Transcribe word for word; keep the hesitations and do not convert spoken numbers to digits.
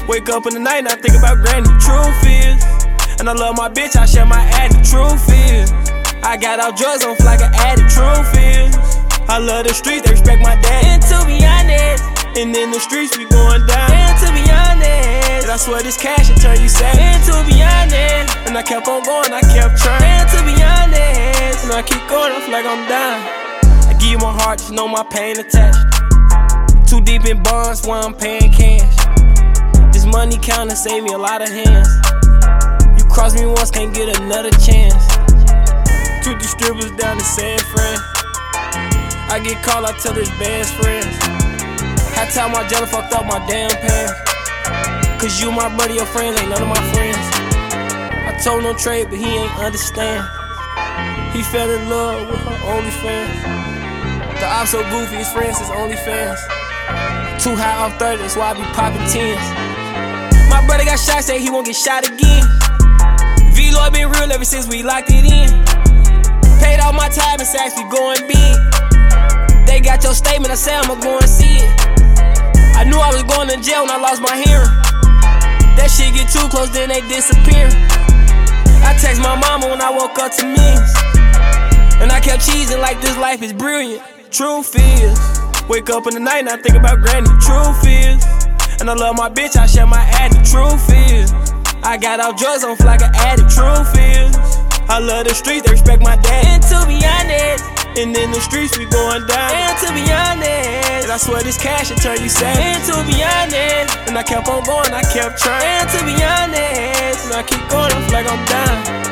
Wake up in the night and I think about granny. Truth is, and I love my bitch, I share my addict. Truth is, I got out drugs, I'm like an addict. Truth is, I love the streets, they respect my dad. And to be honest, and in the streets we going down. And to be honest, and I swear this cash will turn you sad. And to be honest, and I kept on going, I kept trying. And to be honest, and I keep going, I feel like I'm dying. I give you my heart, just know my pain attached. Too deep in bonds, while I'm paying cash. This money counting save me a lot of hands. You cross me once, can't get another chance. Took the strippers down to San Fran. I get called, I tell his best friends. I tell my jelly fucked up my damn pants. Cause you my buddy, your friends ain't none of my friends. I told him no trade, but he ain't understand. He fell in love with her OnlyFans. The ops so goofy, his friends is OnlyFans. Too high off thirty, that's why I be popping tens. My brother got shot, say he won't get shot again. V-Lord been real ever since we locked it in. Paid all my time and sacks, we going big. They got your statement, I said I'ma go and see it. I knew I was going to jail when I lost my hearing. That shit get too close, then they disappear. I text my mama when I woke up to millions. And I kept cheesing like this life is brilliant. Truth is, wake up in the night and I think about granny. Truth is, and I love my bitch, I share my addict. Truth is, I got out drugs, I'm like an addict. Truth is, I love the streets, they respect my dad. And to be honest, and in the streets we going down. And to be honest, and I swear this cash will turn you sad. And to be honest, and I kept on going, I kept trying. And to be honest, and I keep going, I feel like I'm dying.